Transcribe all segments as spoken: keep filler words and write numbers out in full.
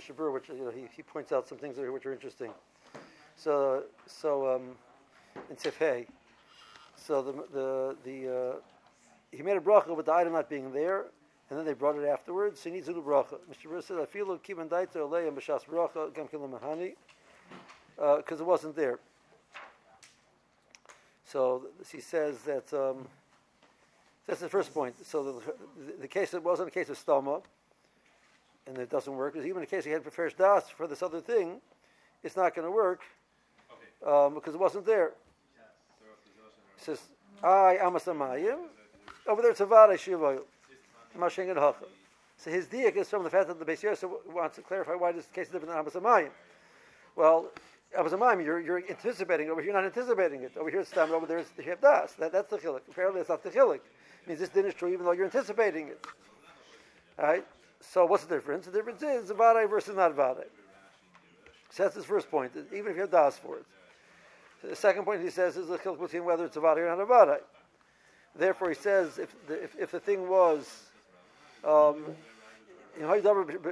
Mishnah Berurah, which you know he, he points out some things there which are interesting. So so um, in Tifhei, so the the the uh, he made a bracha with the item not being there, and then they brought it afterwards. So he needs to do bracha. Mishnah Berurah says, "I feel like kivan daita olei and b'shas bracha gam kilam mahani," because it wasn't there. So he says that um, that's the first point. So the, the, the case it wasn't a case of stoma, and it doesn't work. Because even in the case he had prefers das for this other thing, it's not going to work um, because it wasn't there. He says, "I amasamayim." Over there, it's a vada shivayu, mashing and hacha. So his diak is from the fact that the Beis Yosef wants to clarify why this case is different than amasamayim. Well, amasamayim, you're you're anticipating it. Over here, you're not anticipating it. Over here, it's stam. Over there, it's the das. That that's the chilik. Apparently, it's not the chilik. It means this din is true even though you're anticipating it. All right. So what's the difference? The difference is vada versus not vada. So that's his first point. Even if you have das for it. The second point he says is the chilik between whether it's a vada or not a vada. Therefore, he says if the, if, if the thing was, um, and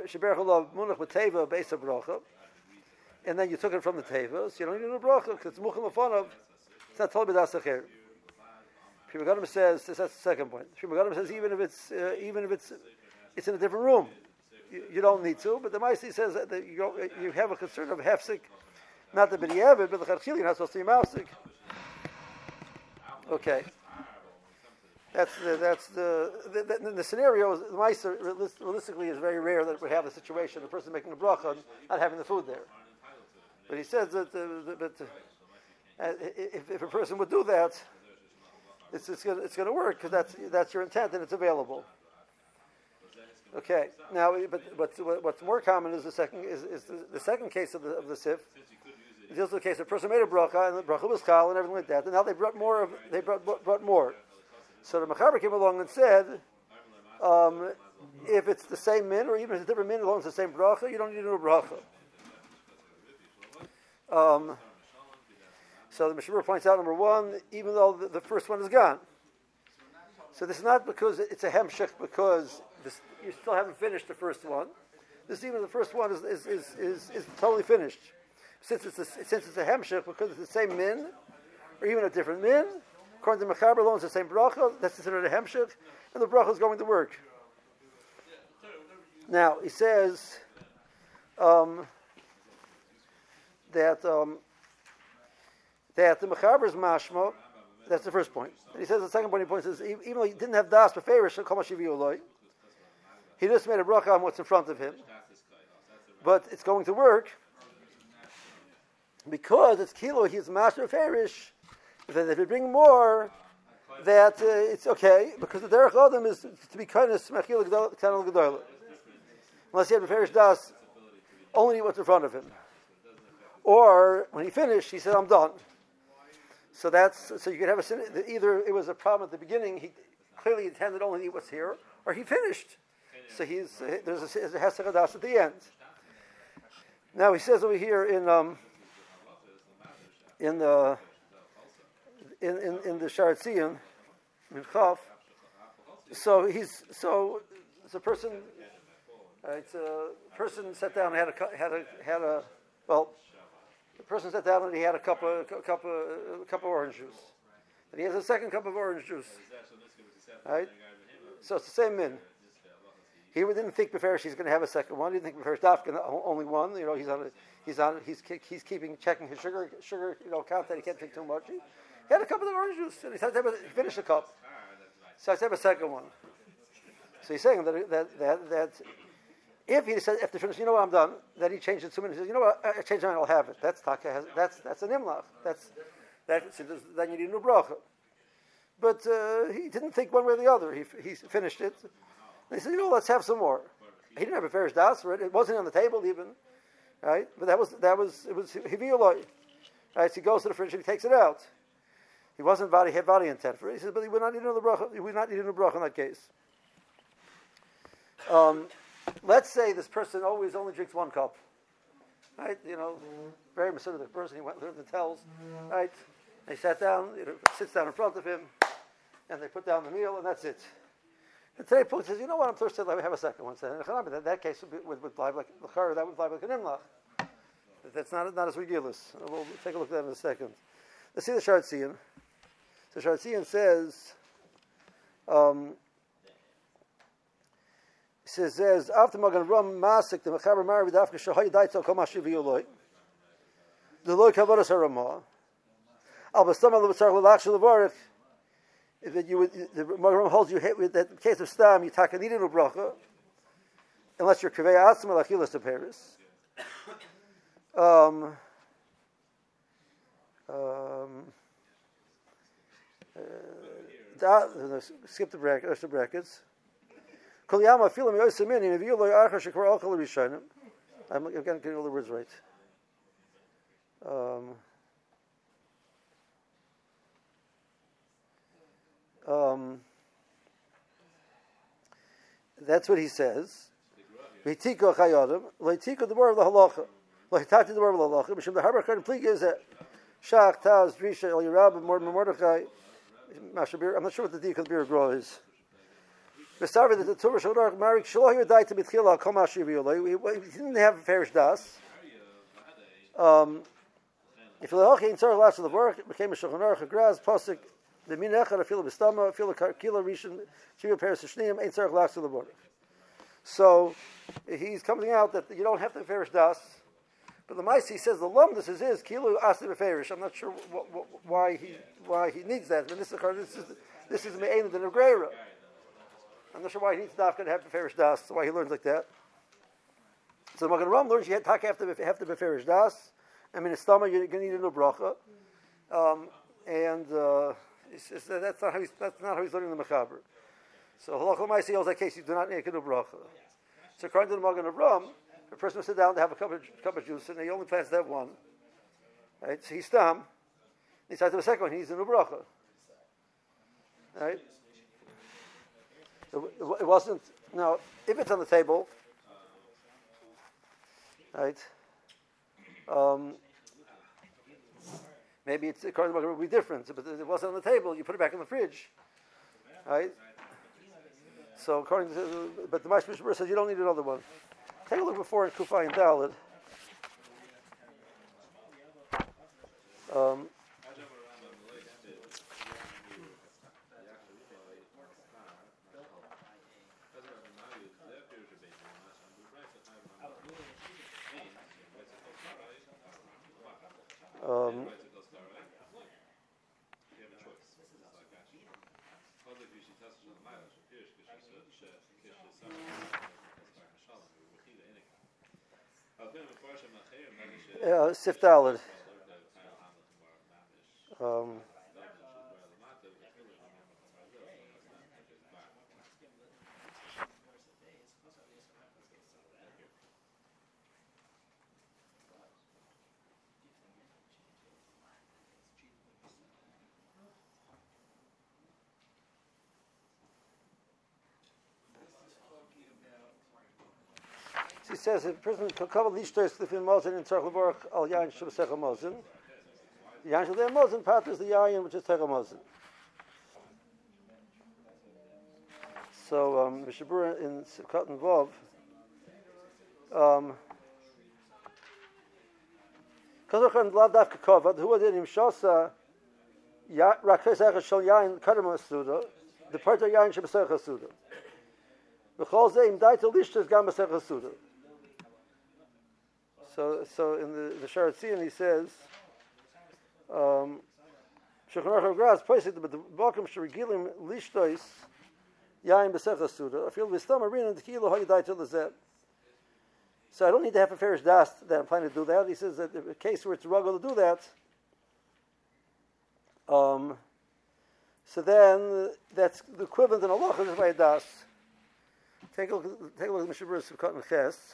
then you took it from the teva, so you don't need a bracha because it's muchal lefanov. It's not told by das acher. Pri Megadim says that's the second point. Pri Megadim says even if it's uh, even if it's it's in a different room, you, you don't need to. But the Maisi says that you go, you have a concern of hefsek, not the b'diavad, but the chachil you're not supposed to be mafsik. Okay. That's the that's the the, the, the scenario. The Meiser realistically is very rare that we have the situation the person making the bracha not having the food there. But he says that, uh, that uh, if, if a person would do that, it's it's going it's going to work because that's that's your intent and it's available. Okay. Now, but but what's more common is the second is, is the, the second case of the of the sif. It deals with the case the person made a bracha and the bracha was kal and everything like that, and now they brought more of they brought brought more. So the Mechaber came along and said, um, if it's the same min, or even if it's a different min, as long as it's the same bracha, you don't need to do a bracha. Um, so the Mishnah Berurah points out, number one, even though the, the first one is gone. So this is not because it's a hemshech, because this, you still haven't finished the first one. This even the first one is is, is, is, is totally finished. Since it's a, since it's a hemshech, because it's the same min, or even a different min, according to Mechaber alone, it's the same bracha. That's considered a hemshech, and the bracha is going to work. Now he says um, that um, that the Mechaber's mashma. That's the first point. And he says the second point. He points is even though he didn't have das beferish, kol mashivi oloi, he just made a bracha on what's in front of him. But it's going to work because it's kilo. He's master of ferish. That if you bring more, that uh, it's okay, because the derech adam is to be kind of smachil gedolah. Unless he had beferish das, only eat what's in front of him. Or when he finished, he said, "I'm done." So that's so you could have a either it was a problem at the beginning. He clearly intended only to eat what's here, or he finished. So he's there's a, there's a hesed das at the end. Now he says over here in um, in the. In, in, in the Sharat Zion, in Chav, so he's so the person, uh, it's a person sat down and had a had a had a well, the person sat down and he had a cup of a cup of a cup of orange juice, and he has a second cup of orange juice, right? So it's the same min. He didn't think Beferish he's going to have a second one. He didn't think Beferish Daf only one. You know, he's on a, he's on he's he's keeping checking his sugar sugar you know count that he can't drink too much. He, He had a cup of the orange juice, and he said, he finished the cup. So I said, have a second one. So he's saying that that that, that if he said after finish, you know what, I'm done. Then he changed it two minutes. He says, you know what, I changed mine. I'll have it. That's taka. Has, that's that's an imlach. That's that. So then you need a new bracha. But uh, he didn't think one way or the other. He he finished it. And he said, you know, let's have some more. He didn't have a ferish das for it. It wasn't on the table even, right? But that was that was it was hivioloi. Right? So he goes to the fridge and he takes it out. He wasn't vadi, he had vadi intent for it. He says, but he would not need another bracha. He would not need another bracha in that case. Um, let's say this person always only drinks one cup, right? You know, very Mesidic person. He went lived in tells, right? They sat down, it sits down in front of him, and they put down the meal, and that's it. And today, Putin says, you know what, I'm thirsty, let me have a second one. So, in that, that case would, be, would, would live like l'chara, that would live like an imlach. That's not, not as regulus. We'll take a look at that in a second. Let's see the Sharatzian. So Sharatzian says, um, he says, says, after Magan Ram Masik, the Mechaber Marav Dafka Shahay Daitzel Kol Mashiv Yoloi, the Loi Kavodas HaRamah, Al Bastam Al Batzar L'Lach Shel Levarich, that you would, the Magen holds you hit with that in case of stam, you taka needed a bracha, unless you're kavei atzma lachilas to Paris. Um, um, uh, da, skip the brackets. The brackets. Kol yama filim yosemini if you loy archa shekor alchol rishonim. I'm again getting all the words right. Um. Um, that's what he says. V'tiko chayodim, lo'tiko the word of the halacha, lo'tati the word of the halacha. Mishum the harbor kind plea is that shach taz drisha el yerab more Mordechai. I'm not sure what the deal of the beer grow is. V'sarva that the Torah shodar marik shlo yodai to mitchila kol mashiv yoloi. He didn't have a farish das. Um, if the halacha in tzarich last of the work, it became a shulchan aruch a graz posik. The min echad feel the bestama, feel the kila rishon, shiva paris shneim ain't tzarich lachs to the border. So he's coming out that you don't have to farish das, but the Maisi says the lumdus is his kilu asti befarish. I'm not sure what, what, why he why he needs that. But this is this is this is me'ena the negrera. I'm not sure why he needs dafka to have befarish das. Why he learns like that. So the Magen Ram learns you have to have to have to befarish das. I mean, stama you're going to need a new bracha, um, and. Uh, It's just, that's not how he's that's not how he's learning the mechaber. So halachah ma'aseh holds that case you do not need a new bracha. So according to the Magen Avram, a person will sit down to have a cup of cup of juice and he only plans to have one. Right? So he's tam. He decides to have a second one. He needs a new bracha. Right? So it wasn't now if it's on the table. Right? Um, Maybe it's according to the Magen will be different, but it wasn't on the table. You put it back in the fridge, right? So according to, but the Ma'ash Mishnah says you don't need another one. Take a look before in Kufay and Daled. Um, um, Yeah, Sif Daled. Um, He says if a person can cover lishtos lifin mozen in tzarich levorach al yain shebasechah mozen, the yain shel mozen part is the yain which is techah mozen. So um, Mishabura in Sivkat and Vov, um, Kazochan Vlad Dafka Kovad, who was in him Shosa Rakesach Shal Yain Kadam Suda, the part of Yain shebasechah Suda. B'chol Zeim Daita Lishtos Gam Basechah Suda. So, so in the the Sharatzian he says, um, Shulchan Aruch Graz poised but the Balkim Sharigilim Lishtois Yain B'Sechah Suda. I feel V'Stam Arina the Kilo Hayidai to Lezet. So I don't need to have a farish das that I'm planning to do that. He says that in a case where it's ruggle to do that, um, so then that's the equivalent in Allah is by a das. Take a look. Take a look at Mishabur Sivkat and Ches.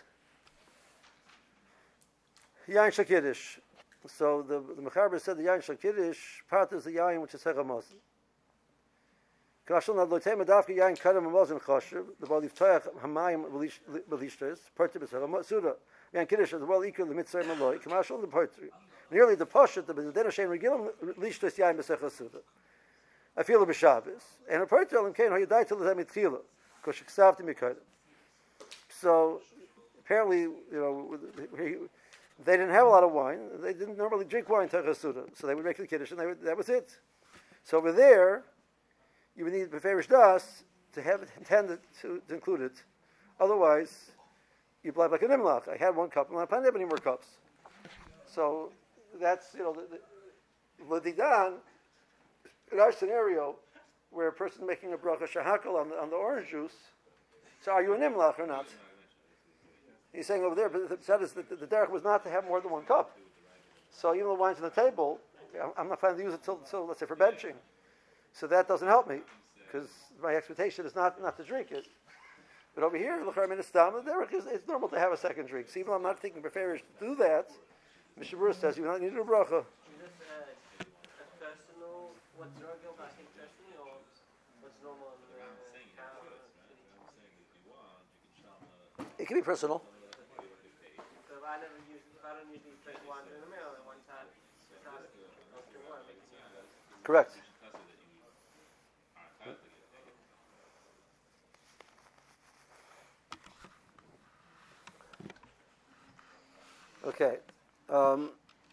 Yain Shakiddish. So the the Mechaber said the Yain Shakiddish part is the Yain which is Hechamaz. Kashal Nad Lotem Adafka Yain Kadam Amazon Chashiv. The Bali Toyach Hamayim Belishtes. Part of Hechamaz Suda. Yain Kiddish is well equal to Mitzvah Maloi. Kamashal the part. Nearly the Pashat the Den Hashem Regilam Lishtes Yain B'Sechah Suda. I feel the B'Shabbos and a part of Elim Kain Hayidai Till the Mitchila. because sheksavti mikodim. So apparently, you know, he, they didn't have a lot of wine. They didn't normally drink wine to Chasuda, so they would make the kiddush, and they would, that was it. So over there, you would need beferish das to have it intended to, to include it. Otherwise, you blind like a nimlach. I had one cup, and I don't have any more cups. So that's, you know, the Ladidan, in our scenario, where a person is making a bracha shahakal on the, on the orange juice, so are you a nimlach or not? He's saying over there, but the pshat is that the, the derech was not to have more than one cup. So even though the wine's on the table, I'm not planning to use it till, till let's say, for benching. So that doesn't help me, because my expectation is not, not to drink it. But over here, the derech is it's normal to have a second drink. So even though I'm not thinking beferish to do that, Mishabur says you don't need a bracha. Is this uh, a personal, what's regular back in personally, or what's normal in the uh, It can be personal. So if I never use, if I don't usually drink wine during the meal, and one time, I'll drink wine, make it. Correct. Okay. Um,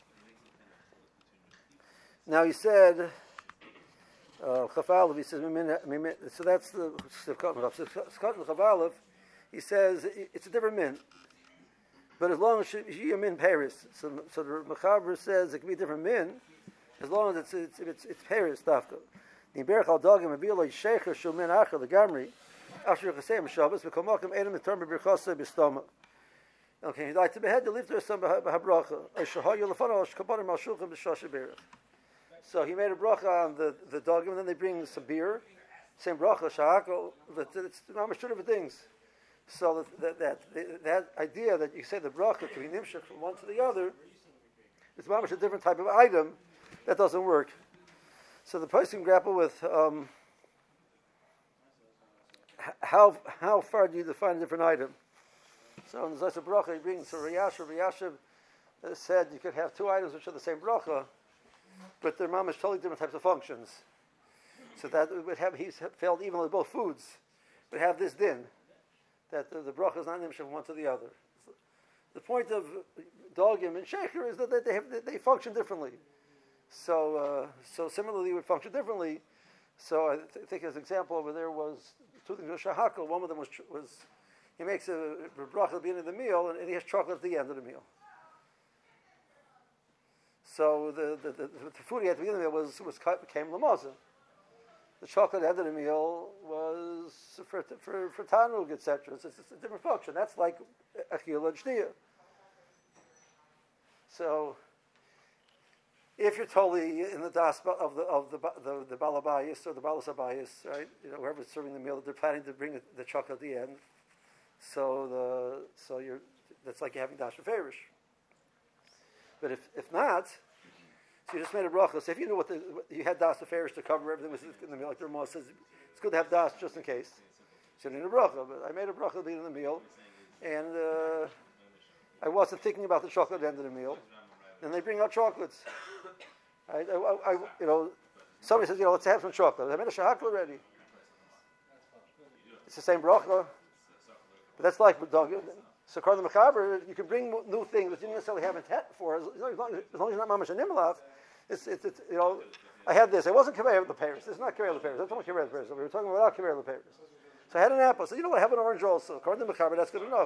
now he said, uh, Chafalev, he says, so that's the Chafalev. He says it's a different min, but as long as she a min Paris, so, so the Mechaber says it can be a different min, as long as it's it's it's, it's Paris dafka. The Berach al Dagim Abilo Shecher Shul Min Acher the Gamri, Asher Chasem Shabbos V'Komakim Edom Eterm B'Birchasa B'Stoma. Okay, he'd like to behead the live there some b'habracha. So he made a bracha on the the dogim, and then they bring some beer, same bracha shahakol. It's not much two different things. So that that, that that idea that you say the bracha can be nimshach from one to the other, it's not much a different type of item. That doesn't work. So the person can grapple with um, how how far do you define a different item? So in the Zayis bracha, he brings to Riyashiv. Riyashiv said you could have two items which are the same bracha, but they're mamish totally different types of functions. So that would have he's failed even with both foods, would have this din that the, the bracha is not nimshach from one to the other. The point of dogim and sheker is that they have they function differently. So uh, so similarly, it would function differently. So I th- think his example over there was two things. Shahakal. One of them was was. He makes a, a bracha at the beginning of the meal, and, and he has chocolate at the end of the meal. So the the, the, the food he had at the beginning of the meal was was became lamazah. The chocolate at the end of the meal was for for for tanug, et cetera. It's, it's a different function. That's like achila and shnia. So if you're totally in the das of the of the the, the balabayis or the balasabayis, right? You know, whoever's serving the meal, they're planning to bring the chocolate at the end. So the so you're that's like you're having dash ferish. But if if not, so you just made a bracha. So if you knew what, the, what you had das ferish to cover everything was in the meal, like the Ramah says, it's good to have das just in case. So you need a bracha. But I made a bracha at the beginning of the meal, and uh, I wasn't thinking about the chocolate at the end of the meal. And they bring out chocolates. I, I, I you know, somebody says, you know, let's have some chocolate. I made a shahak already. It's the same bracha. But that's like so. According to the Mechaber, you can bring new things that you didn't necessarily have intent for. As long as, as long as you're not mamash and nimlav, it's, it's, it's you know. I had this. I wasn't kaver of the Paris. This is not kaver of the Paris. I'm talking kaver of the Paris. We were talking about kaver of the Paris. So I had an apple. So you know what? I have an orange also. According to the Mechaber, that's good enough.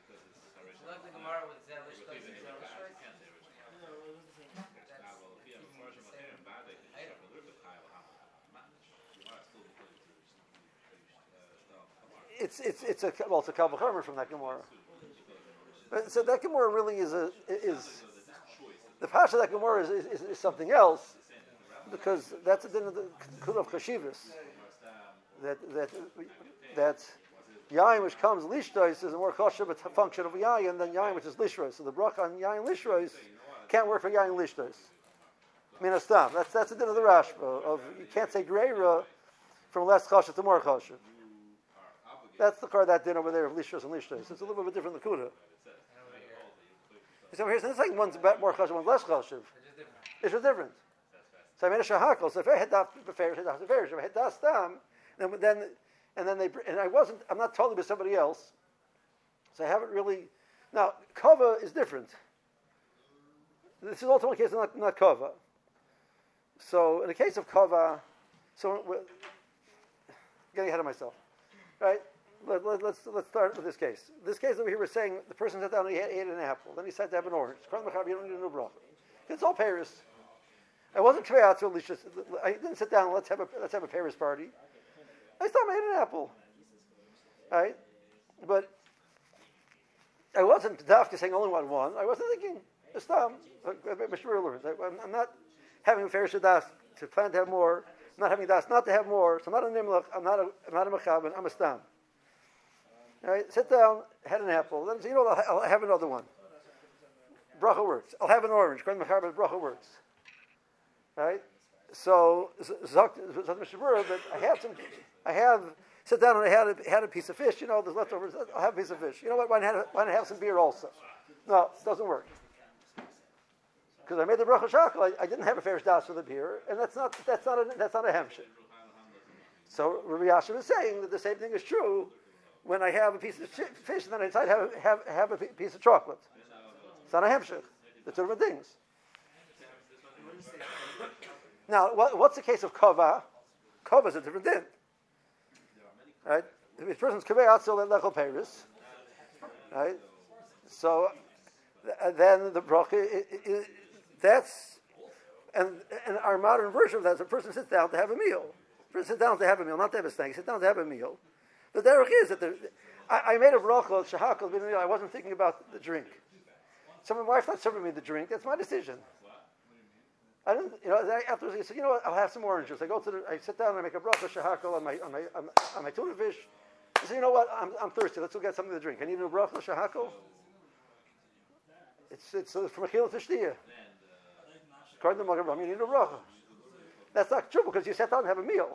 It's it's it's a well it's a kal v'chomer from that Gemara. But, so that Gemara really is a is the pasha of that Gemara is, is, is something else because that's a din of the kula of chashivas that that that yain which comes lishtois is a more kosher but function of yain than yain which is lishrois. So the bracha on yain lishrois can't work for yain lishtois. Minastam. That's that's a din of the Rashba of you can't say greira from less kosher to more kosher. That's the car that din over there of lishros and lishros. It's a little bit of a different lakuda. So here's it's like one's more chashiv, one's less chashiv. It's just different. So I made a shahakal. So if I had das beferish, I had das beferish. If I had das tam, then then and then they and I wasn't. I'm not totally with somebody else, so I haven't really. Now kava is different. This is also one case of not not kava. So in the case of kava, so we're getting ahead of myself, right? Let, let, let's let's start with this case. This case over here, we're saying the person sat down and he had, ate an apple. Then he sat to have an orange. You don't need a new bracha. It's all Paris. I wasn't Kvei Atzma. I didn't sit down. Let's have a let's have a Paris party. I still made an apple, right? But I wasn't dafka saying only one one. I wasn't thinking. Istam. I'm not having a Paris das to plan to have more. I'm not having das not to have more. So I'm not a nimlach. I'm not a I'm not a mechavan. I'm a stam. All right, sit down, had an apple. Then say, you know what, I'll, I'll have another one. Bracha works. I'll have an orange. Bracha works. Right? So, Zok Mishabura, but I have some, I have, sit down and I had a, had a piece of fish, you know, there's leftovers, I'll have a piece of fish. You know what, why not, why not have some beer also? No, it doesn't work. Because I made the Bracha Shakal, I, I didn't have a fair das for the beer, and that's not, that's not a, that's not a hemshech. So, Rabbi Yashav is saying that the same thing is true when I have a piece of fish, and then I decide to have, have, have a piece of chocolate. It's not a hemshech. The two different things. Now, what, what's the case of kava? Kava is a different thing. Right? If a person's Kvei Atzma lechol Paris, right? So, th- then the bracha, it, it, it, that's, and, and our modern version of that is a person sits down to have a meal. A person sits down to have a meal, not to have a snack. Sit down to have a meal. The derech is that the, I, I made a bracha shahakal. I wasn't thinking about the drink. So my wife not serving me the drink. That's my decision. I didn't, you know. Afterwards, I said, you know what? I'll have some orange juice. I go to the, I sit down and I make a bracha shahakal on my on my on, on my tuna fish. I said, you know what? I'm I'm thirsty. Let's go get something to drink. I need a bracha shahakal. It's it's uh, from a kilo to shtia. According to Magen, you need a bracha. That's not true because you sat down and have a meal.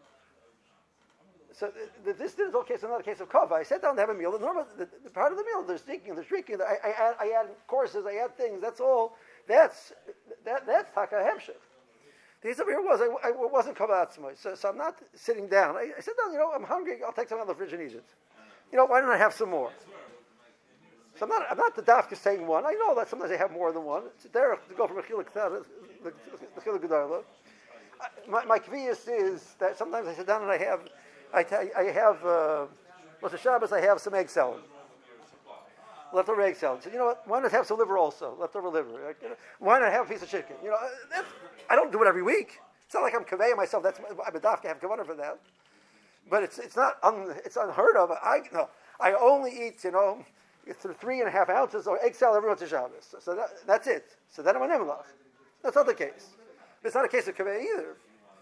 So the, the, this is okay. So not a case of kava. I sat down to have a meal. The normal, the, the part of the meal, there's drinking, there's drinking. I, I add, I add courses, I add things. That's all. That's that. That's taka hemshech. The case over here was I, I wasn't kava atzmai. So, so I'm not sitting down. I, I sit down. You know, I'm hungry. I'll take some out of the fridge and eat it. You know, why don't I have some more? So I'm not. I'm not the dafka saying one. I know that sometimes I have more than one. It's there to go from a chiluk to the chiluk gedarla. My my kvius is that sometimes I sit down and I have. I, t- I have, uh, what's the Shabbos, I have some egg salad. Leftover egg salad. So, you know what, why not have some liver also? Leftover liver. Like, you know, why not have a piece of chicken? You know, that's, I don't do it every week. It's not like I'm conveying myself. That's I'm a dafka, I have kavanah for that. But it's it's not, un, it's unheard of. I no, I only eat, you know, three and a half ounces of egg salad every once a Shabbos. So, so that, that's it. So then I'm a nemelach. That's not the case. It's not a case of kaveh either.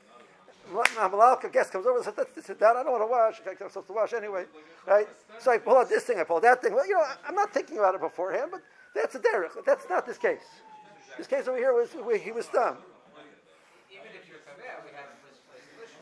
A guest comes over and says, let's sit down. I don't want to wash. I'm supposed to wash anyway. Right? So I pull out this thing, I pull out that thing. Well, you know, I'm not thinking about it beforehand, but that's a derech. That's not this case. This case over here was where he was dumb. Even if you're kaveh, we have this place.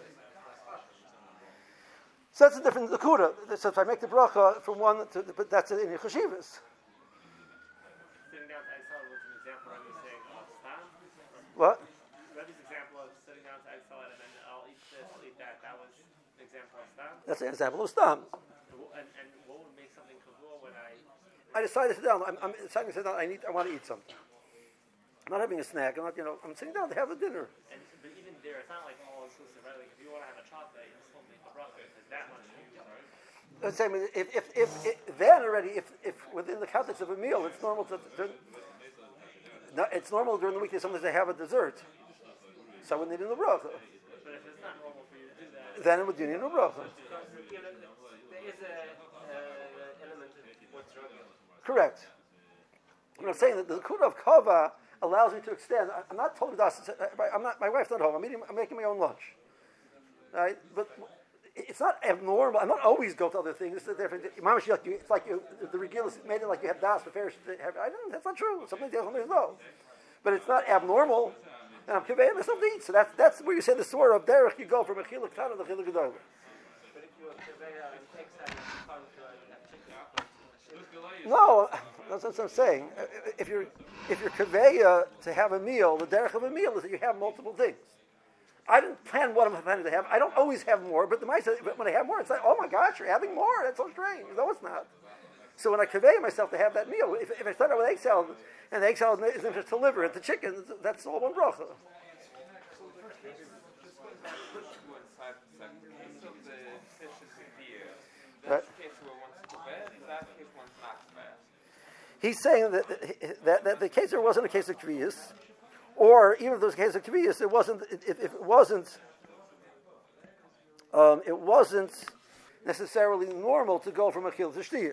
So that's a different nakuda. So if I make the bracha from one to, but that's in the chashivas. Sitting down to exhale was an example of you saying, oh, stam? What? Rabbi's example of sitting down to exhale and then I'll eat this, I'll eat that. That was an example of stam? That's an example of stam. And, and what would make something kavua when I... I decided to sit down. I'm, I'm deciding to sit down. I need. I want to eat something. I'm not having a snack. I'm not. You know. I'm sitting down to have a dinner. And, but even there, it's not like all inclusive, right? Like if you want to have a chocolate, you still make the bracha. It's that much food, right? The same. If if if, if then already, if if within the context of a meal, it's normal to. to no, it's normal during the week that sometimes they have a dessert. So I wouldn't need a bracha. But if it's not normal for you to do that, then it would need a bracha. You know, there is a uh, element of what's regular. Correct. What I'm saying that the kuda of kava allows me to extend. I'm not totally das. I'm not. My wife's not home. I'm eating. I'm making my own lunch. Right, but it's not abnormal. I'm not always go to other things. It's different. It's like you, the regular made it like you have das. The fair. I don't. That's not true. Something there's something no. But it's not abnormal. And I'm conveying myself to eat. So that's that's where you say the sword of derech. You go from a chiluk tana to chiluk gedarla. But if you convey and takes that part of chicken. No, that's what I'm saying. If you're if you're conveya to have a meal, the derech of a meal is that you have multiple things. I didn't plan what I'm planning to have. I don't always have more, but the mice, when I have more, it's like, oh my gosh, you're having more. That's so strange. No, it's not. So when I convey myself to have that meal, if, if I start out with egg salad, and the egg salad is interested to liver and the chicken, that's all one bracha. Right. He's saying that, that, that the case there wasn't a case of kviyas, or even if there was a case of kviyas, it wasn't. If, if it wasn't, um, it wasn't necessarily normal to go from a chil to shtiya.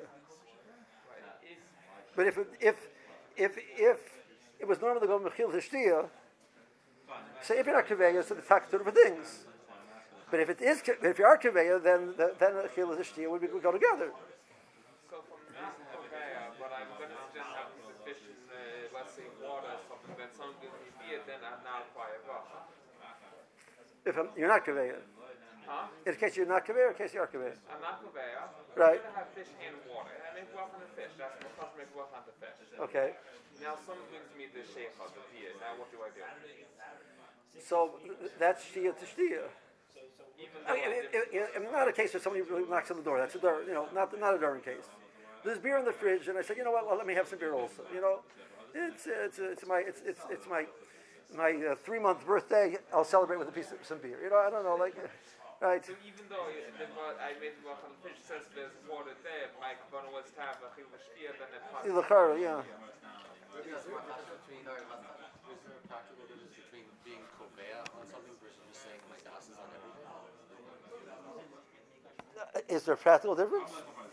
But if it, if if if it was normal to go from a chil to shtiya, say if you're not kaveya, so the tak two different things. But if it is, if you are kaveya, then the, then a chil to shtiya would, be, would go together. So from not kaveya, but I'm going to just have the fish in, uh, let's say, water or something, then something gives me beer, then I'm not quite bracha. If I'm, you're not kaveya. Huh? In case you're not kaveya, or in case you are kaveya. I'm not kaveya. Right. I'm going to have fish in water. I make work on the fish. That's the customer makes work on the fish. Okay. Now someone brings me the sheikha, the beer. Now what do I do? So that's shtiya to shtiya. Even I mean, it, it, it, it, not a case where somebody really knocks on the door. That's a door, you know, not not a Durham case. There's beer in the fridge, and I said, you know what? Well, let me have some beer also. You know, it's it's it's my it's it's, it's my my uh, three month birthday. I'll celebrate with a piece of some beer. You know, I don't know, like, right? So even though the, I made work on the fish says there's water there, my kavanah was to have a chil v'shtiya, then it passes. L'chara, yeah. Is there a practical difference between being koveya on something versus just saying my das is on everything? Is there a practical difference?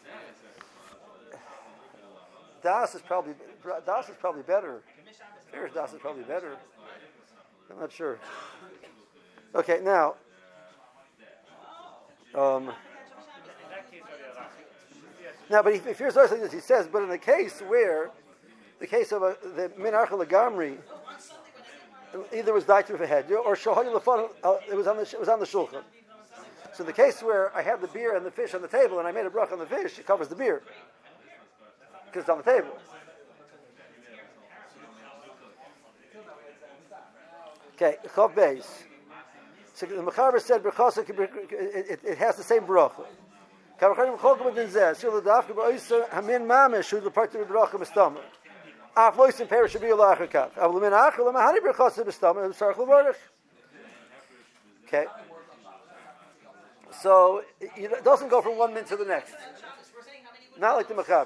Das is probably Das is probably better. Farish Das is probably better. I'm not sure. Okay, now. Um, now, but if, if here's something that he says, but in the case where the case of a, the min archel legamri, either was died through the head or shohani lefon, it was on the it was on the shulchan. So in the case where I have the beer and the fish on the table, and I made a bracha on the fish, it covers the beer because it's on the table. Okay, chav beis. So the Mechaber said brachasa it, it, it has the same bracha. Kavachanim cholkum b'dinzeh. So the dafka b'oisa hamin mamish who the part of the bracha mistama. Af loisim perish be Allah achakach. Av lemin achel lemahani brachasa mistama b'sarach levarich. Okay. So it doesn't go from one min to the next. Not like the Mechaber.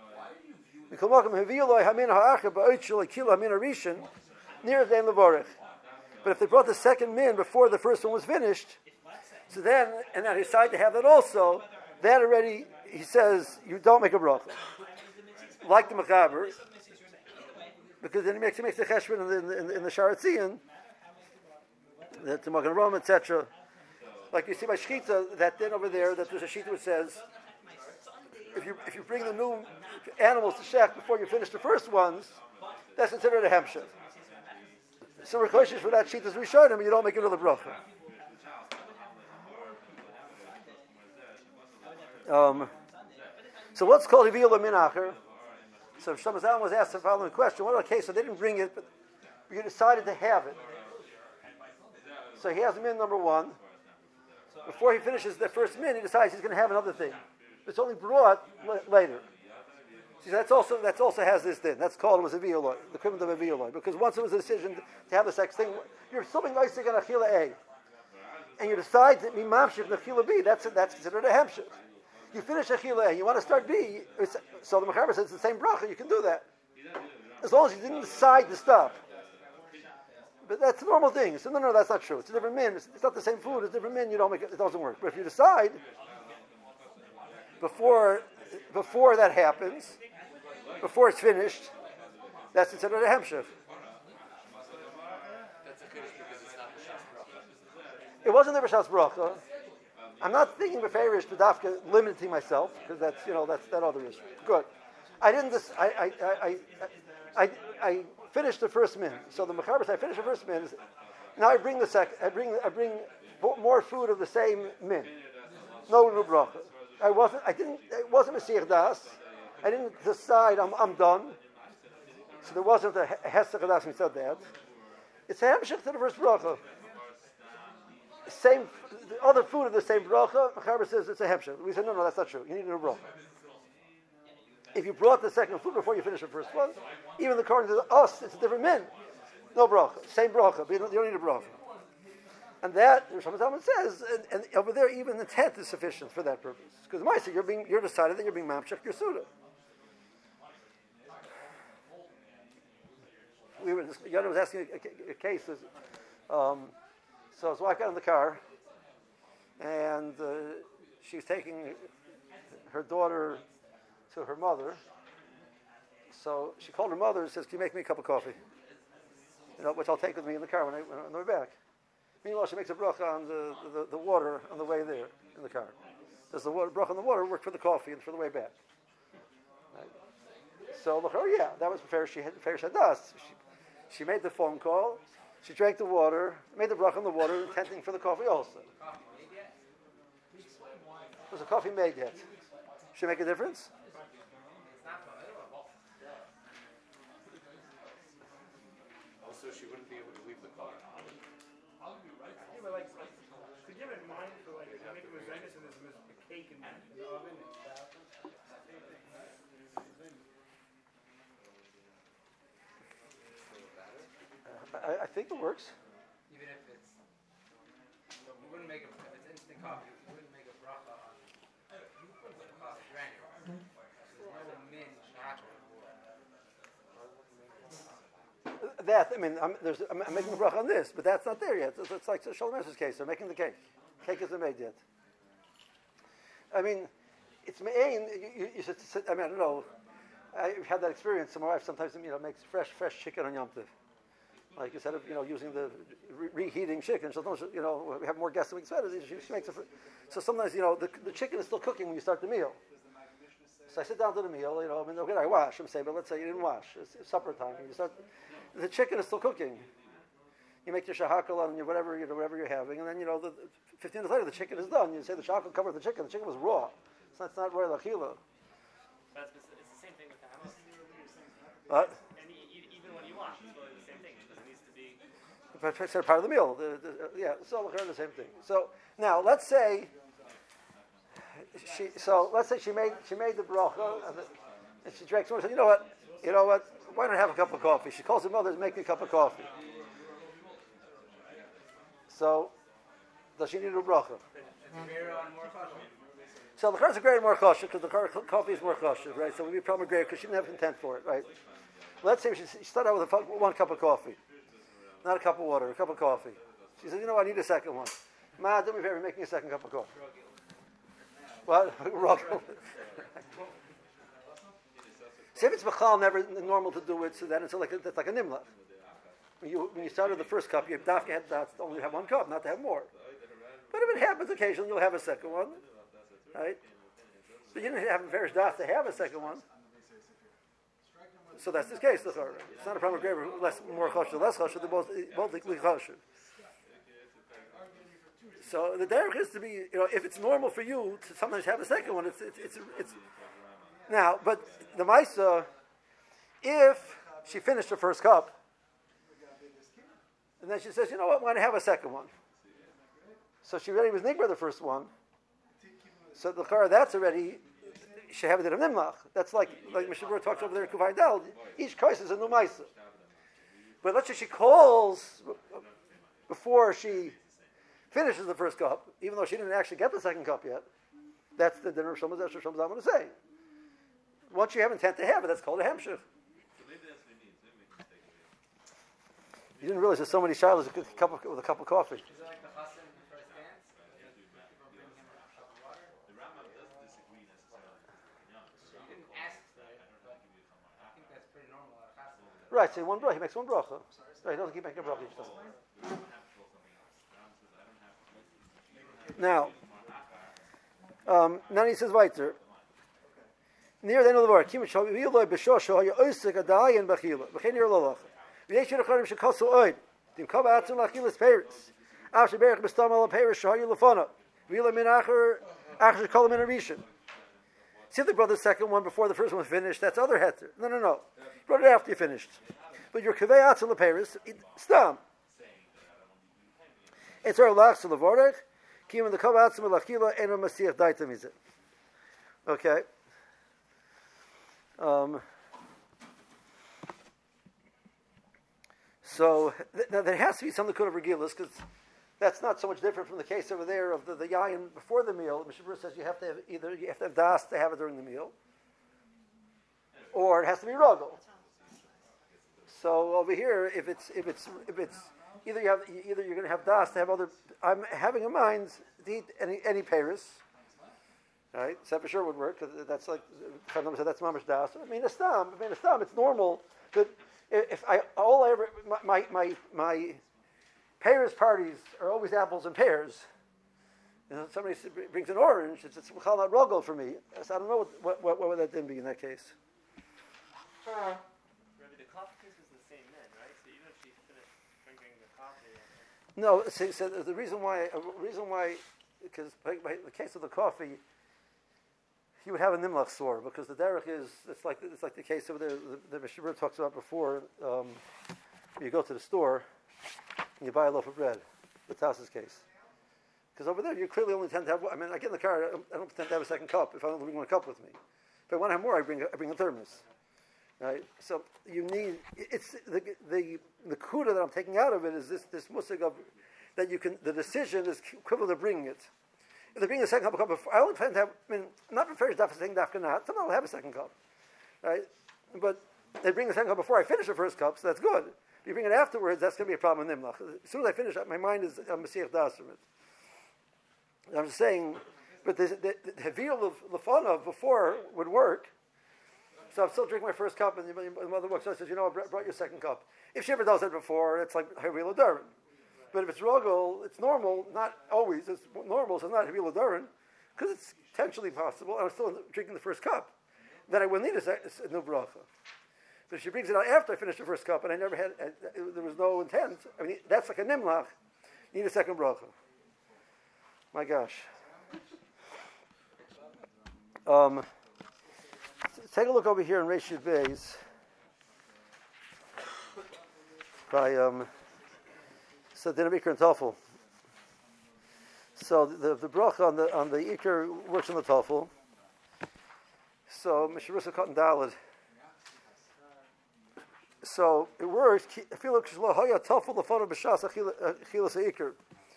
But if they brought the second min before the first one was finished, so then, and then he decided to have that also, that already, he says, you don't make a bracha. Like the Mechaber, because then he makes, he makes the cheshbon in the, in the, in the Sharatzian, the Magen Ram, et cetera. Like you see by Shechita, that then over there, that there's a Shechita which says, if you if you bring the new animals to Shech before you finish the first ones, that's considered a hemshech. So we're cautious for that Shechita's Rishonim, and you don't make another bracha. Um, so what's called Hiviyah Min Acher? So Shlomo Zalman was asked the following question: what about a case so they didn't bring it, but you decided to have it? So he has min number one. Before he finishes the first min, he decides he's going to have another thing. It's only brought l- later. See, that's also that's also has this thing. That's called was a violoi, the equivalent of a violoi, because once it was a decision to have the sex thing, you're something like on achila A, and you decide to be mamshich achila B. That's that's considered a hemshich. You finish achila A, you want to start B. So the Mechaber says it's the same bracha. You can do that as long as you didn't decide to stop. But that's a normal thing. So no, no, that's not true. It's a different min. It's, it's not the same food. It's a different min. You don't make it. It doesn't work. But if you decide before before that happens, before it's finished, that's considered a hemshech. That's a kiddush because it's not the Shas bracha. It wasn't the Rishas bracha. I'm not thinking beferish to dafka limiting myself because that's you know that's that other issue. Good. I didn't. Dis- I I I I I. I Finish the first min. So the Mechaber said, I finish the first min. Now I bring the second. I bring I bring more food of the same min. No new bracha. I wasn't. I didn't. It wasn't Mesiach Das. I didn't decide. I'm I'm done. So there wasn't a Hesach Das. We said that. It's a hemshech to the first bracha. same, the other food of the same bracha, Mechaber says it's a hemshech. We said, no, no, that's not true. You need a new bracha. If you brought the second food before you finish the first one, even according to us, it's a different min. No bracha. Same bracha, but you don't, you don't need a bracha. And that, Rosh Hashanah says, and, and over there, even the tenth is sufficient for that purpose. Because Maisa, you're being, you're decided that you're being mamshech your suda. We were, Yonah was asking a, a, a case. Um, so his wife got in the car, and uh, she's taking her daughter to her mother. So she called her mother and says, "Can you make me a cup of coffee? You know, which I'll take with me in the car when I when on the way back." Meanwhile, she makes a bracha on the, the, the water on the way there in the car. Does the water, bracha on the water work for the coffee and for the way back? Right. So, oh yeah, that was fair. She had fair shadas. She, she made the phone call. She drank the water, made the bracha on the water, intending for the coffee also. Was the coffee made yet? Should it make a difference? Also, she wouldn't be able to leave the car. Yeah, but like, could you have in mind for like making lasagnas and there's a cake in the oven? I, I think it works. Even if it's, you wouldn't make a, if it's instant coffee, you wouldn't make a bracha on the coffee granules. There's no min chocolate. That, I mean, I'm, there's, I'm, I'm making a bracha on this, but that's not there yet. It's, it's like Shalom Esser's case. They're making the cake. Cake isn't made yet. I mean, it's me'ain. You, you, you should sit, I mean, I don't know. I've had that experience. So my wife sometimes, you know, makes fresh, fresh chicken on Yom Tov. Like instead of, you know, using the re- reheating chicken, so you know, we have more guests than we expected. She, she makes a, so sometimes, you know, the, the chicken is still cooking when you start the meal. So I sit down to the meal, you know, I mean, okay, I wash. I'm saying, but let's say you didn't wash. It's, it's supper time. You start, the chicken is still cooking. You make your shahakal on your whatever, you know, whatever you're having, and then, you know, the, fifteen minutes later, the chicken is done. You say the shahakal covered the chicken. The chicken was raw. So that's not royal achila. That's it's the same thing with the hamas. What? And e- even when you wash, it's really the same thing because it needs to be. It's part of the meal. The, the, yeah, so the same thing. So now let's say she. So let's say she made she made the bracha and, the, and she drank some more. Said, you know what? You know what? Why not have a cup of coffee? She calls her mother to make me a cup of coffee. So does she need a bracha? So the car is a greater more kosher because the car, coffee is more kosher, right? So we be probably greater because she didn't have content for it, right? Let's say she, she started out with a, one cup of coffee, not a cup of water, a cup of coffee. She said, "You know what? I need a second one." Ma, do me a favor, make me a second cup of coffee. What? See, if it's b'chal, never normal to do it, so then it's like a, it's like a nimlach. When you when you started the first cup, you dafka had to only have one cup, not to have more. But if it happens occasionally, you'll have a second one, right? But you didn't have a verish das to have a second one. So that's this case. It's not a problem with greater, less, more kosher, less kosher. They're both both equally kosher. So the derech is to be, you know, if it's normal for you to sometimes have a second one, it's it's it's, it's now. But the Maisa, if she finished her first cup, and then she says, "You know what? I'm going to have a second one." So she already was nigbar the first one. So the car that's already she have it in a nimlach. That's like like Mishabur talks over there in Kufay Del. Each case is a new Maisa. But let's say she calls before she finishes the first cup, even though she didn't actually get the second cup yet. That's the dinner of Shlomo Zeh Shlomo Zalman to say. Once you have intent to have it, that's called a hemshech. You didn't realize there's so many shilas with a cup of, with a cup of coffee. Is it like the chassan first dance? People bring him a cup of water? He didn't ask for it, but I think that's pretty normal at a chassan. Right, so one bracha, he makes one bracha. Right, he doesn't keep making a bracha each time. Now, um, now he says weiter. Near the end of the word, Kim Shav Yiloi B'Shosho Yoisek Adayin B'Chila B'Chein Yer Lolach. V'Yesh Yecharim Shekasu Oid Tim Kava Atzum Lachilas Peiris. After Berich B'Stam Al Peiris Shahayu Lefana V'Yiloi Min Acher Acher Shekol Min Arishin. See if they brought the second one before the first one finished. That's other heter. No, no, no. You brought it after you finished. But your Kavei Atzum Peiris Stam. It's our lachs of the vorech. Kim the kavatzim lachila eno masiach daita mizit. Okay. Um, so th- now there has to be some likud of regilas because that's not so much different from the case over there of the, the yayin before the meal. Mishnah Berurah says you have to have either you have to have das to have it during the meal, or it has to be rogel. So over here, if it's if it's if it's either you have either you're going to have das to have other. I'm having in mind to eat any any paris, right? So that for sure would work because that's like Chazal said that's mamash das. I mean, a stam. I mean, a stam. It's normal that if I all I ever my my my paris parties are always apples and pears. You know, somebody brings an orange. It's it's not rogel for me. So I don't know what what what would that then be in that case. Uh. The coffee case is the same then, right? So even if she finished drinking the coffee. No, so, so the reason why, uh, reason why, because by, by the case of the coffee, he would have a nimlach sore because the derech is it's like it's like the case over there the, the Mishnah Berurah talks about before. Um, you go to the store and you buy a loaf of bread. The Tassa's case, because over there you clearly only tend to have. I mean, I get in the car. I don't, I don't tend to have a second cup if I don't bring one cup with me. If I want to have more, I bring I bring a thermos. Right, so you need it's the the the kuda that I'm taking out of it is this this musig of that you can the decision is equivalent to bringing it. If they bring a second cup, of cup I only plan to have. I mean, I'm not prepared to have a second dafka not. Sometimes I'll have a second cup, right? But they bring the second cup before I finish the first cup, so that's good. If you bring it afterwards, that's going to be a problem in nimlach. As soon as I finish, my mind is I'm masiach das from it. I'm just saying, but the the, the hevel of lefanav before would work. So I'm still drinking my first cup, and the mother walks out and says, you know, I brought your second cup. If she ever does that before, it's like Havila Durin. But if it's Rogel, it's normal, not always, it's normal, so it's not Havila Durin, because it's potentially possible, and I'm still drinking the first cup. Then I will need a, a, a new bracha. But if she brings it out after I finish the first cup, and I never had, uh, there was no intent, I mean, that's like a nimlach, you need a second bracha. My gosh. Um... Take a look over here in Reish Yud Beis by um, so Dinah Iker and Tafel. So the the bracha on the on the Iker works on the Tafel. So Mishnah Berurah Cotton Daled. So it works. I feel like Shlohoya Tafel the photo b'shas achilas Iker.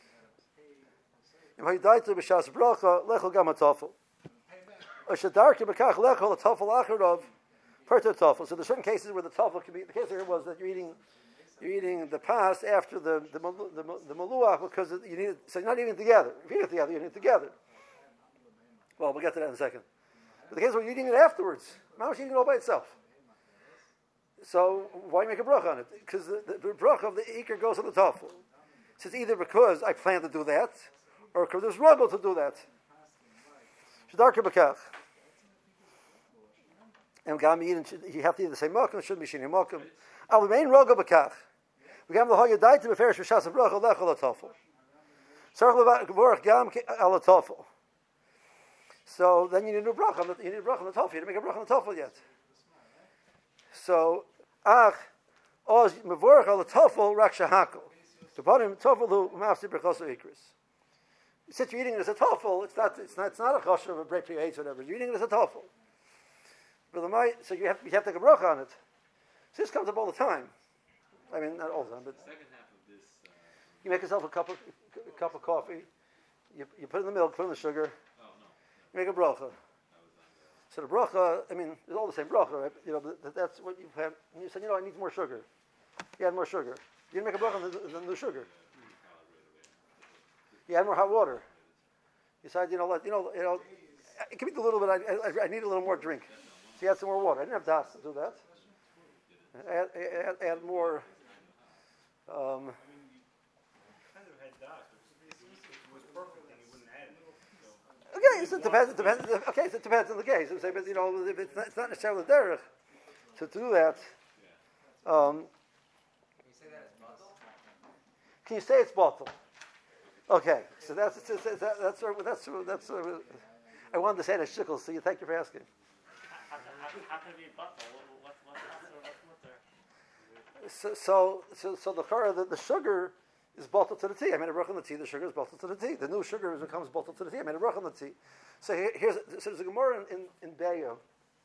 Im haydaita b'shas bracha lechol gam Tafel. So there's certain cases where the tafel can be. The case here was that you're eating, you're eating the pas after the the the, the maluach because you need it, so you're not eating it together. If you eat it together, you eat it together. Well, we'll get to that in a second. But the case where you're eating it afterwards, mamash eating it all by itself. So why make a bracha on it? Because the, the, the bracha of the ikar goes on the tafel. It's either because I plan to do that, or because there's ruggle to do that. Shdarka b'kach. And gam you have to eat the same makom. It shouldn't be shini makom. Al main roga b'kach. We gam the hoya daita beferish b'shas bracha lechol atafel. Sarach levarach gam al atafel. So then you need a bracha. You need a bracha on the tafel. You didn't make a bracha on the tafel yet. So ach oz mevorach al atafel rak shahakol. To put him tafel who mafsi b'chos ikris. Since you're eating it as a toffel, it's not it's not it's not a kosher of a break for your aids or whatever. You're eating it as a toffel. So you have you have to take a bracha on it. So this comes up all the time. I mean, not all the time, but second half of this. Uh, you make yourself a cup of a cup of coffee. You you put in the milk, put in the sugar. oh no. You make a bracha. So the bracha, I mean, it's all the same bracha, right? You know, but that's what you have. You said, you know, I need more sugar. You add more sugar. You didn't make a bracha on the, the, the sugar. You add more hot water. You decide, you know, let, you know, you know, it can be a little bit. I, I, I need a little more drink. So you add some more water. I didn't have das to do that. Add, add, add more. Um, okay, so it depends. It depends. Okay, so it depends on the case. I'm saying, but you know, if it's not, it's not necessarily derech to do that. Um, can you say it's bottle? Okay, so that's that's that's that's that's, that's, that's uh, I wanted to say that shikl, so you thank you for asking. How, how, how can it be bottle? What, what, what's, what's there? So so so, so the, the the sugar is bottled to the tea. I made a bracha on the tea. The sugar is bottled to the tea. The new sugar becomes bottled to the tea. I made a bracha on the tea. So here, here's so there's a Gemara in in, in Be'er.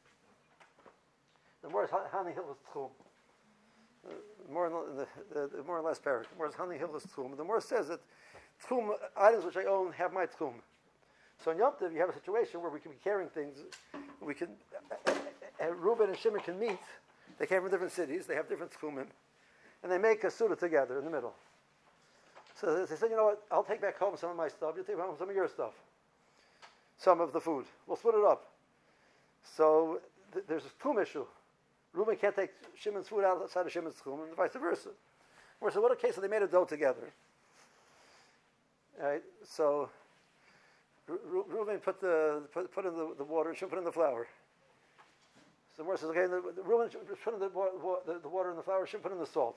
The more is Hani Hilchos Tchum. More in the, the, the more or less parak. The more is Hani Hilchos Tchum. The more says that Tchum items which I own have my Tchum. So in Yom Tov you have a situation where we can be carrying things. We can uh, uh, Reuben and Shimon can meet. They came from different cities. They have different Tchumim, and they make a suda together in the middle. So they said, you know what? I'll take back home some of my stuff. You take home some of your stuff. Some of the food. We'll split it up. So th- there's a Tchum issue. Reuben can't take Shimon's food outside of Shimon's Tchum, and vice versa. Or so what a case that they made a dough together. Right? So Ru- Reuben put the put, put in the, the water, Shimon put in the flour. So the Gemara says, okay, the, the Reuben put in the, the, the water and the flour, Shimon put in the salt.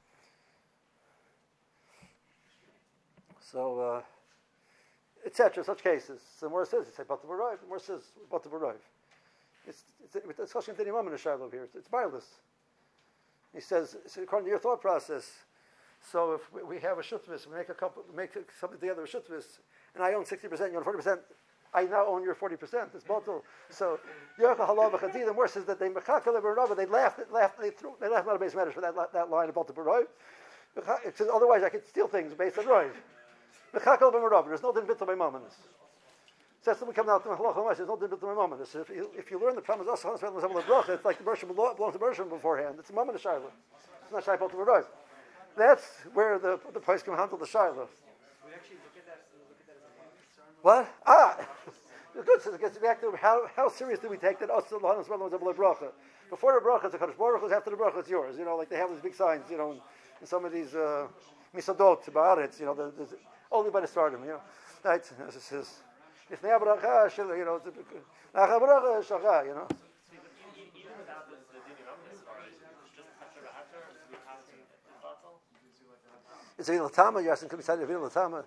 So, uh, et cetera. Such cases. So the Gemara says, "It's about the barayv." The Gemara says, "About the barayv." It's it's it's discussion didn't imam in the shiloh here. It's, it's bireless. He says, so according to your thought process. So if we, we have a shutvis, we make a couple, make something together, a shutvis, and I own sixty percent, you own forty percent. I now own your forty percent. It's bottle. So Yercha Halav V'Chadi. The Gemara says that they mechakal le'barayv. They laughed. They laughed. They threw. They laughed out of base matters for that that line about the barayv. It says otherwise I could steal things based on rayv. Mechakal b'marav. There's no din bittul by mominus. So that's when we come down to Halach. There's no din bittul by mominus. If you if you learn the problem is also on the bracha, it's like the Bershom belongs to Bershom beforehand. It's a mominus shiloh. It's not shayfot to b'marav. That's where the the place can handle the shiloh. We actually look at that. Look at that as a mominus. What? Ah, it's good. So it gets back to how how serious do we take that? Us the Lahanas Rabbanos Abel Bracha. Before the bracha, it's a Kadosh Baruch Hu. After the bracha, it's yours. You know, like they have these big signs. You know, in, in some of these uh, misadot, ba'aretz. You know, the, the, only by the stardom, you know. Right? As it says, if ne'ah bracha, you know, ne'ah bracha, shachah, you know. Even without the dinim of this, or it's just after the after, we have the bottle. It's a vilatama, you're asking, could be cited a vilatama.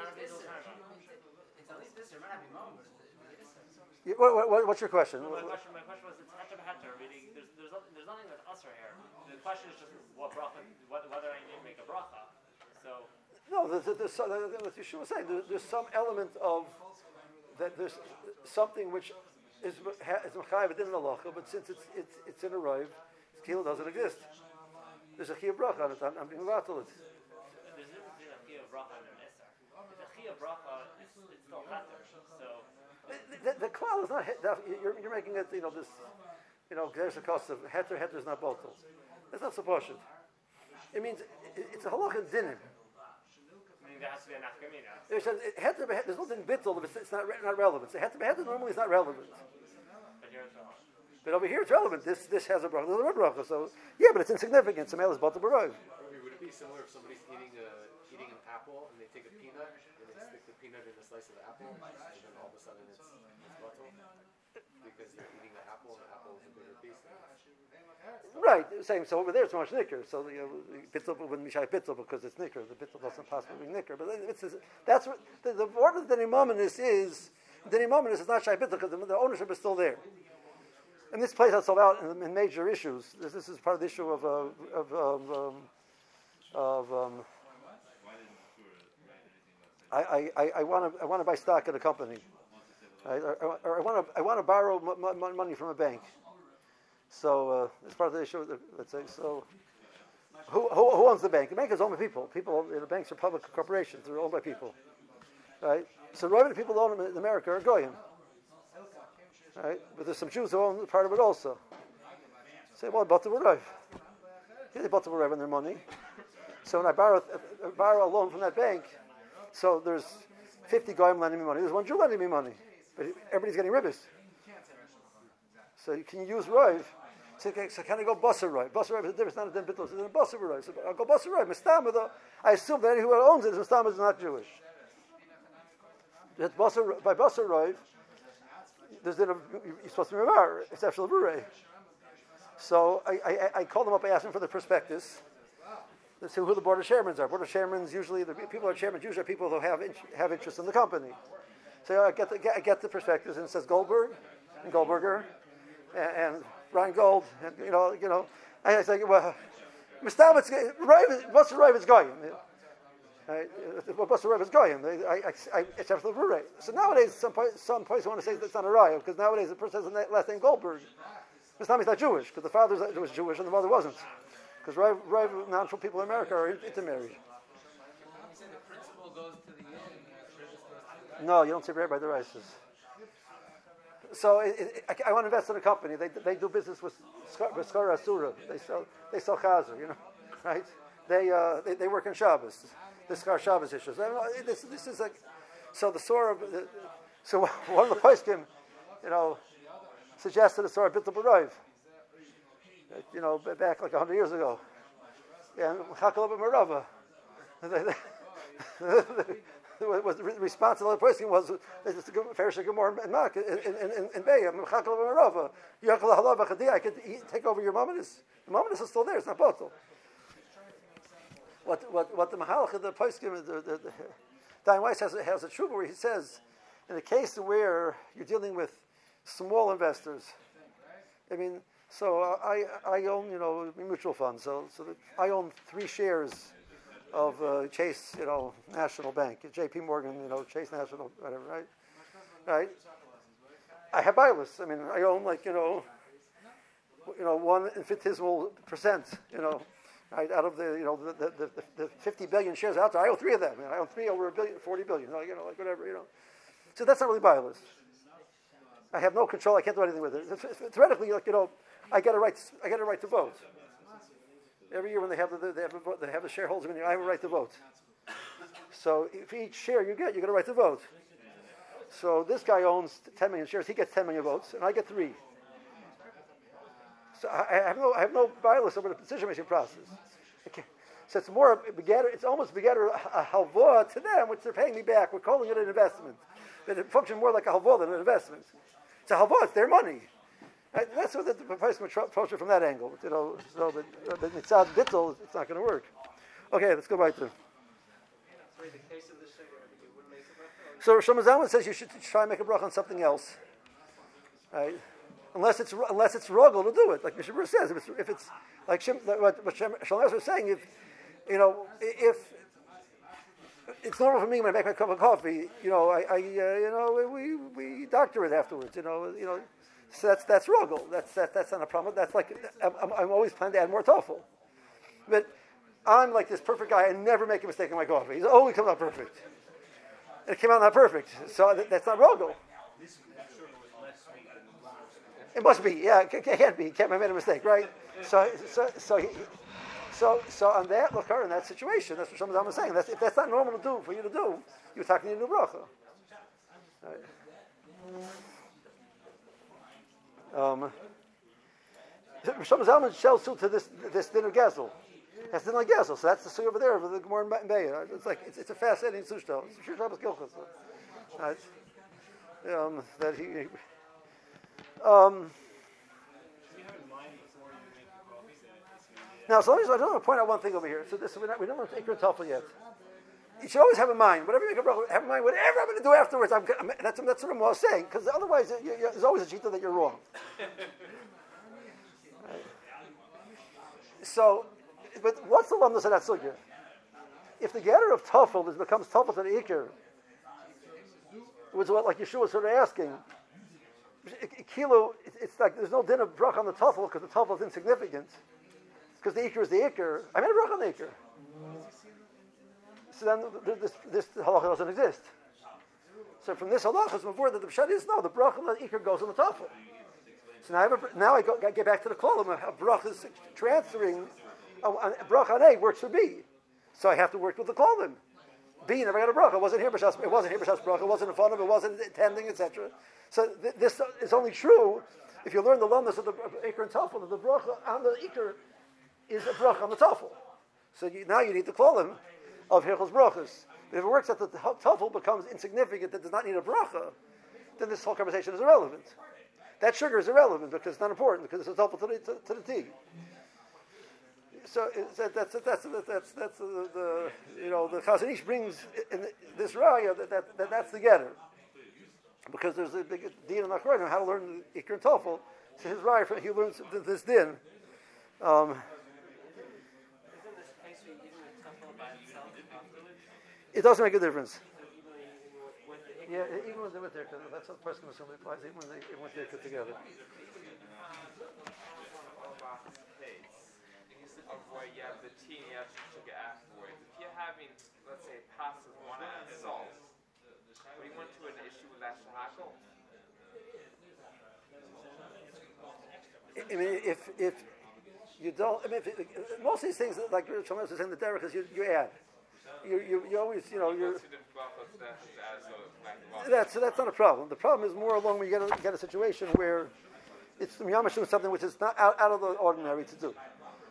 What, what, what's your question? My question, my question was, it's heter b'heter, meaning there's, there's, nothing, there's nothing that's usher here. The question is just what bracha, whether I need to make a bracha. So. No, there's, there's, there's, what Yeshua was saying, there's, there's some element of that. There's something which is is mechayev within the halacha, but since it's it's it's in a rive, kilo doesn't exist. There's a chiyuv bracha on it. I'm, I'm being vatal it. There's a difference between a chiyuv bracha and an iser. If a chiyuv bracha, it's, it's still heter. So the, the, the klal is not. You're, you're making it. You know this. You know there's a cost of heter. Heter is not botel. That's not supposed. It means it, it's a halacha dinim. There has to be a nafkamina. There's nothing bittul if it's, it's not, not relevant. So heter beheter normally is not relevant. But here it's relevant. But over here it's relevant. This this has a bracha. There's a bracha. So yeah, but it's insignificant. So male is bottle barayv. Would it be similar if somebody's eating a eating an apple and they take a peanut and they stick the peanut in a slice of the apple, and then all of a sudden it's it's bottle because they're eating the apple and the apple is a bigger piece. Right, same. So over there it's much nicker. So you know, bittul wouldn't be shy bittul because it's nicker. The bittul doesn't possibly be nicker. But it's, that's what the, the word of the nimaminus is. The nimaminus is not shy bittul because the, the ownership is still there. And this plays itself out in, in major issues. This, this is part of the issue of uh, of of, um, of um, I I I want to I want to buy stock in a company, right? or, or, or I want to I want to borrow m- m- money from a bank. So uh, it's part of the issue. Let's say so. Who, who, who owns the bank? The bank is owned by people. People. You know, banks are public corporations. They're owned by people, right? So the people who own them in America are goyim, right? But there's some Jews who own part of it also. Say, well, bought the Rav. Yeah, they bought the Rav on their money. So when I borrow uh, borrow a loan from that bank, so there's fifty goyim lending me money. There's one Jew lending me money, but everybody's getting ribbis. So you can use Rav. So, okay, so can I go Basar Rav? Basar Rav is a difference, not a din bittul. So then Basar Rav. So I'll go Basar Rav. Mistama though, I assume that anyone who owns it, Mistama is not Jewish. Basar, by Basar Rav, there's then a, you're supposed to be Mamar. It's actually Bure. So I, I, I called them up. I asked them for the prospectus. Let's see who the board of chairmen are. Board of chairmen usually the people who are chairmen usually are people who have in, have interest in the company. So I get the I get the prospectus and it says Goldberg and Goldberger and, and Ryan Gold and you know you know. And I say well, Mister Rav, what's the Rav is going? Right? What's the Rav is goyim? I, I, I, except for the Rure. So nowadays, some po- some places want to say that's not a raya because nowadays the person has the last name Goldberg. It's not, he's not Jewish because the father was Jewish and the mother wasn't. Because Rav, Rav natural people in America are intermarried. You say the principal goes to the yin and the Shrivis goes to the No, you don't say Rabbi the Rices. So it, it, I, I want to invest in a company. They they do business with Skar Asura. They sell they sell chazer, you know, right? They uh they, they work in Shabbos. The Skar Shabbos issues. This this is like so the Sora. The, so one of the poskim, you know, suggested a Sora Bittul B'Rov. You know, back like a hundred years ago. And Chakalab Marava. Was the response of the person was Ferisha Gemor and Mak in in in Bayam Chakal Marava. Yakal Halava Chadi. I could take over your mamadis. The mamadis is still there. It's not bottle. What what what the Mahalach of the poskim the the Dayan Weiss has has a tshuva where he says in the case where you're dealing with small investors. I mean, so I I own you know mutual funds. So so that I own three shares of uh, Chase, you know, National Bank, J P Morgan, you know, Chase National, whatever, right? Right? I have bilus. I mean, I own like, you know, you know, one infinitesimal percent, you know, right, out of the, you know, the, the, the, the fifty billion shares out there. I own three of them. I, mean, I own three over a billion, forty billion, you know, you know, like whatever, you know. So that's not really bilus. I have no control. I can't do anything with it. Theoretically, like, you know, I get a right, I get a right to vote. Every year when they have the they have, a vote, they have the shareholders meeting, I have a right to vote. So for each share you get, you get a right to vote. So this guy owns ten million shares, he gets ten million votes, and I get three. So I, I have no I have no bias over the decision making process. Okay. So it's more begetter, it's almost begetter a halva to them, which they're paying me back. We're calling it an investment, but it functions more like a halva than an investment. It's a halva, it's their money. Right? That's what the, the person would approach it from that angle, you know. So, but but mitzad bittul, it's not going to work. Okay, let's go back to. Sorry, the case of the sugar, you wouldn't make a bracha? So Rosh Hashanah says you should try and make a bracha on something else, right? Unless it's unless it's ruggle to do it, like Mishabur says. If it's, if it's like Shem, what what Shalom was saying, if you know if. It's normal for me when I make my cup of coffee. You know, I, I uh, you know, we we doctor it afterwards. You know, you know. So that's that's ruggle. That's that, that's not a problem. That's like I'm, I'm always planning to add more tofu, but I'm like this perfect guy. I never make a mistake in my coffee. He's always comes out perfect. And it came out not perfect, so that, that's not ruggle. It must be, yeah. It can't be. He can't have made a mistake, right? So so so he, so so on that look in that situation, that's what someone was saying. That's, if that's not normal to do for you to do, you're talking to the bracha. Right. Um, Shlomo Zalman sells to this this din of Gezel. That's din of Gezel. So that's the suy over there of the Gemara in Beya. It's like it's, it's a fascinating sushto. It's Shir Shabbos Gilchos. Right? Um, that he. Um, now, so let me, I don't want to point out one thing over here. So this we're not, we don't want to take your tuffle yet. You should always have in mind, whatever you make a bracha, have in mind, whatever I'm going to do afterwards, I'm, I'm, that's, that's what I'm all saying, because otherwise you, you, there's always a cheetah that you're wrong. Right? So, but what's the lumdus of that sugya? If the getter of tafel is, becomes tafel to the ikir, which is what like Yeshua was sort of asking, kilo, it's like there's no din of bracha on the tafel because the tafel is insignificant, because the ikir is the ikir. I made a bracha on the ikir. So then this, this halacha doesn't exist. So from this halacha, it's before that the pshat is no, the bracha and the ikr goes on the tafel. So now I, have a, now I, go, I get back to the kolam. A bracha is transferring. A, a bracha on A works for B, so I have to work with the kolam. B never got a bracha. It wasn't here b'shas. It wasn't here b'shas bracha. It wasn't in front of. It wasn't attending, et cetera. So th- this is only true if you learn the lumdus of the ikr and tafel. That the bracha on the ikr is a bracha on the tafel. So you, now you need the kolam of Hilchos Brachos. If it works that the tafel becomes insignificant, that does not need a bracha, then this whole conversation is irrelevant. That sugar is irrelevant because it's not important, because it's a tafel to the, to, to the tea. So it's, that's that's that's that's that's the, the you know the Chazon Ish brings in this raya that, that, that that's the getter, because there's a big din in Achronim how to learn Ikr and Tafel. So his raya he learns this din. Um, It doesn't make a difference. Even though you're using it with the Yeah, even when they're with their, that's what the person assuming applies, even when they, when they're put together. Of where you have the tea and you have the sugar afterwards. If you're having, let's say, pasta with one and salt, but you went to an issue with that shahako. I mean, if if you don't, I mean, if it, most of these things, like someone else was saying, the derech is you, you add. You, you you always, you know, you're. That's that's not a problem. The problem is more along when you get a, you get a situation where it's miyamash doing something which is not out, out of the ordinary to do.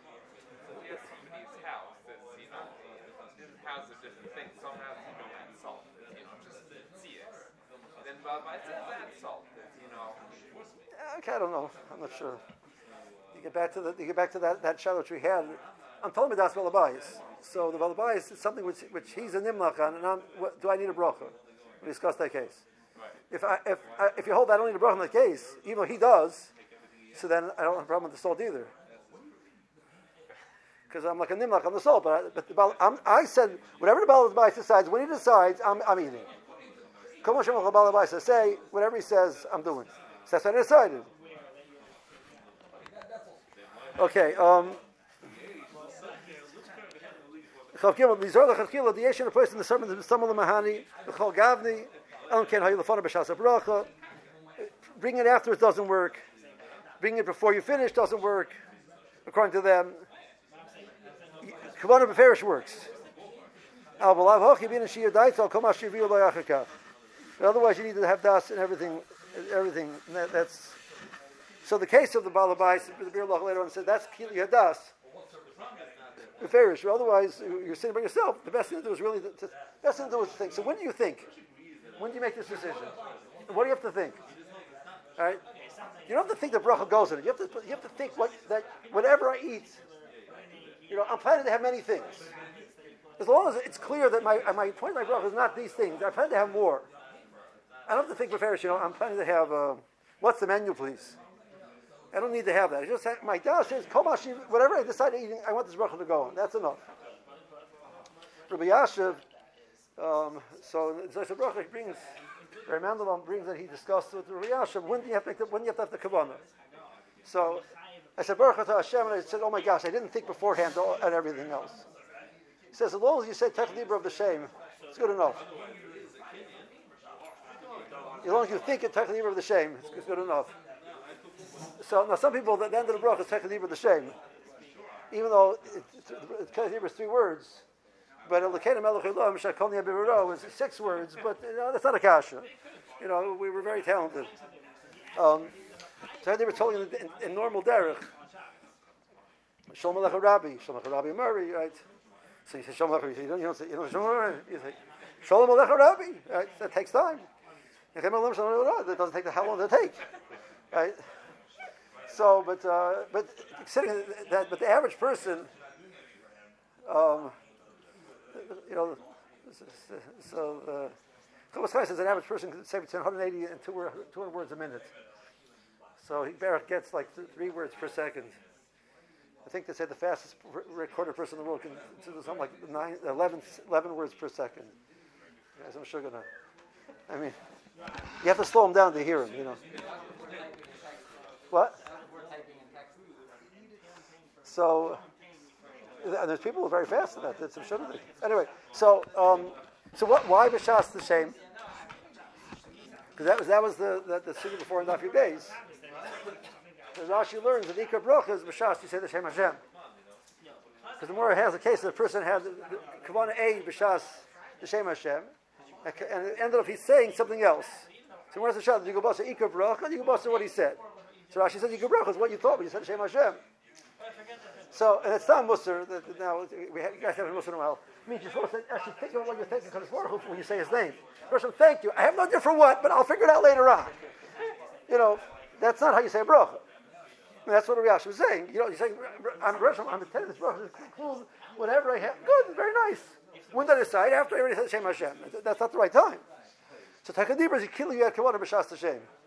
Okay, I don't know. I'm not sure. You get back to the you get back to that that shadow which we had. I'm telling you that's balabais. So the balabais is something which which he's a nimlach on, and I'm, what, do I need a bracha? We discussed that case. If I if I, if you hold I don't need a bracha in that case, even though he does, so then I don't have a problem with the salt either. Because I'm like a nimlach on the salt, but I, but the bal, I'm, I said whatever the balabais decides, when he decides, I'm I'm eating. Come on, Shemach balabais say whatever he says, I'm doing. So that's what I decided. Okay. Um, bring it afterwards doesn't work. Bring it before you finish doesn't work. According to them, Kavanah Beferish works. Otherwise, you need to have das and everything. Everything that, that's so. The case of the balabais, the Bir Lach later on said that's kili hadas. Beferish. Otherwise, you're sitting by yourself. The best thing to do is really the, the best thing to do is to think. So when do you think? When do you make this decision? What do you have to think? All right. You don't have to think the bracha goes in it. You have to. You have to think what that whatever I eat. You know, I'm planning to have many things. As long as it's clear that my my point of my bracha is not these things. I plan to have more. I don't have to think beferish. You know, I'm planning to have. Uh, what's the menu, please? I don't need to have that. I just have, my dad says, "Komashi, whatever I decide eating, I want this bracha to go on. That's enough." Rabbi Yashiv, um, so Zayis bracha brings. Rabbi Mandelbaum brings that he discussed with Rabbi Yashiv. When do you have to make the, when do you have to have the kavanah? So I said bracha to Hashem, and I said, "Oh my gosh, I didn't think beforehand and everything else." He says, "As long as you say Tech Libra of the shame, it's good enough." As long as you think it, Tech Libra of the shame, it's good enough. So now some people, at the end of the bracha is Tech Libra of the shame, even though Tech Libra is three words, but Elokei Melech Elohim Shakol Niyeh B'Varo is six words. But you know, that's not a kasha. You know, we were very talented. Um, so they were told in, in, in normal derech, Shalom Alecha Rabbi, Shalom Alecha Rabbi Murray, right? So you say Shalom Alecha, you don't, you don't say, you don't say Shalom Alecha, you say Shalom Alecha Rabbi, right? That takes time. That doesn't take the how long does it take, right? So, but uh, but sitting that, but the average person, um, you know, so Chuvas Chai says an average person can say between one hundred eighty and two hundred words a minute. So he Baruch gets like th- three words per second. I think they say the fastest recorded person in the world can do something like nine, eleven, eleven words per second. Guys, I'm sure gonna. I mean, you have to slow him down to hear him. You know. What? So, and there's people who are very fast at that. That's I'm sure. Anyway, so um, so what? Why b'shas the shame? Because that was that was the the, the sugya before in Daf Yud Beis. So Rashi learns that ikar bracha is b'shas you say the Shem Hashem. Because the more it has the case, the person had the kavanah a b'shas the Shem Hashem, and it ended up he's saying something else. So where's the shot? You go bust ikar bracha, you go bust what he said. So Rashi says ikar bracha is what you thought, but you said Shem Hashem. So, and it's not Musar, that now, we have, you guys haven't Musar in a while. It means you're supposed to actually think about what you're thinking when you say his name. Person, thank you. I have no idea for what, but I'll figure it out later on. You know, that's not how you say a bracha. And that's what Rabbi Yashiv was saying. You know, you're saying, I'm I'm attending this bracha, cool, whatever I have. Good, very nice. When did I decide? After I already said Shem Hashem. That's not the right time. So Takadibra is you kill you at Kavanah B'Shas Hashem.